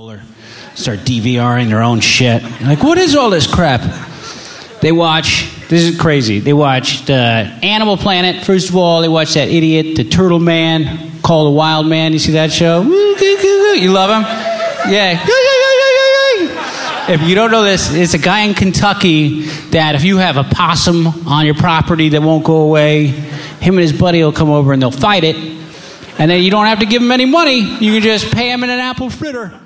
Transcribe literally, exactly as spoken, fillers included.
or start DVRing their own shit. Like, what is all this crap? They watch, this is crazy, they watched uh, Animal Planet. First of all, they watched that idiot, the Turtle Man, called the Wild Man. You see that show? You love him? Yeah. If you don't know this, it's a guy in Kentucky that if you have a possum on your property that won't go away, him and his buddy will come over and they'll fight it. And then you don't have to give him any money. You can just pay him in an apple fritter.